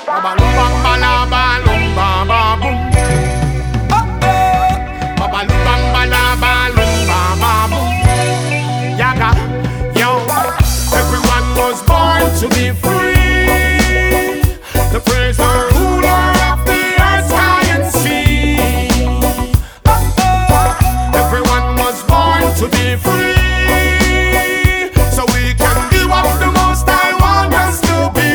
Babalubang balabalum bababum. Babalubang balabalum bababum. Yaga, yo. Everyone was born to be free, to praise the ruler of the earth, sky and sea. Everyone was born to be free, so we can be what the Most High want us to be.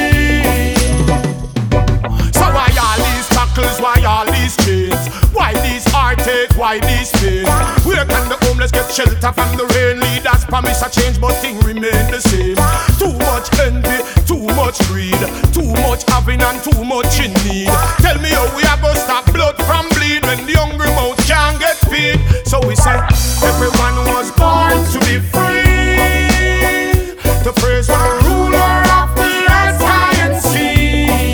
So why all these shackles, why all these chains, why these heartache, why these pain? Where can the homeless get shelter from the rain? Leaders promise a change, but things remain the same. Too much envy, too much greed, too much having and too much in need. Tell me how we are gonna stop blood from bleed when the hungry mouth can't get feed. So we say everyone was born to be free, to praise the ruler of the earth, sky and sea.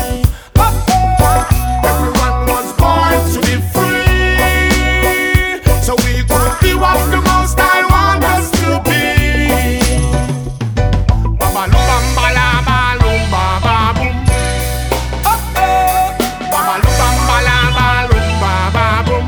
Everyone was born to be free, so we could be what the Most High want us to be. Babalubam balabalum bababum. Babalubam balabalum bababum.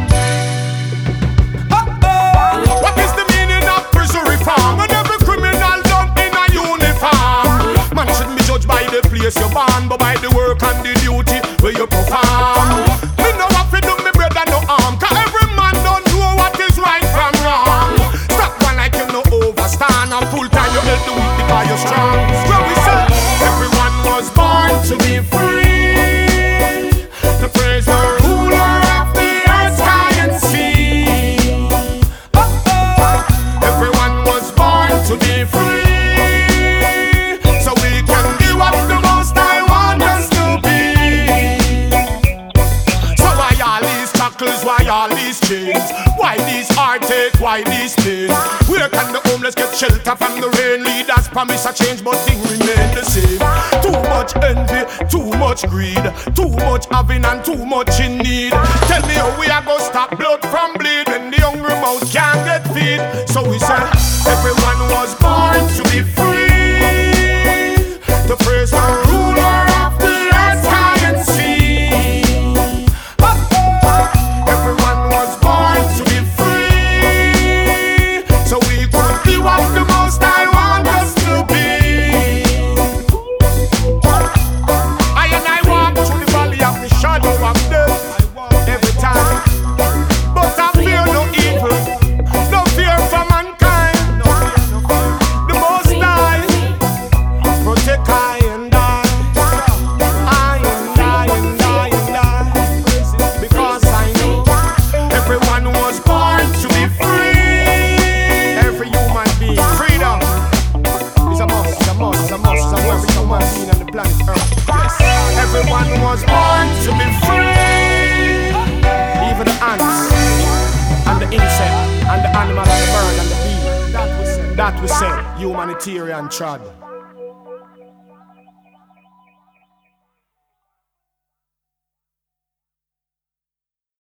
What is the meaning of prison reform when every criminal done in a uniform? Man shouldn't be judged by the place you're born, but by the work and the duty where you perform. Me know what fi do me brother no harm, 'cause every man don't know what is right from wrong. Stop one like you no overstand, and full time you help the weak because you're strong. So we say everyone was born to be free, to praise the ruler of the earth, sky and sea. Everyone was born to be free, so we can be what the Most High want us to be. So why all these shackles, why all these chains, why these heartache, why these pain? Where can the homeless get shelter from the rain? Leaders promise a change, but things remain the same. Too much envy, too much greed, too much having and too much in need. Tell me how we are gonna stop blood from bleed when the hungry mouth can't get feed. So we say everyone was born to be free, to praise the ruler of the earth, sky and sea. Everyone was born to be free, so we could be what the Most High want us to be. I and I walk through the valley of the shadow of death every time, but I fear no evil, no fear for mankind. The Most High protect I and I, and I, and I, and I, because I know everyone was born to be free. Every human being, freedom is a must, it's a must, it's a must, it's a every human being on the planet Earth. Yes. Everyone was born to be free, even the ants and the insect and the animal and the bird and the bee. That we say humanitarian trad.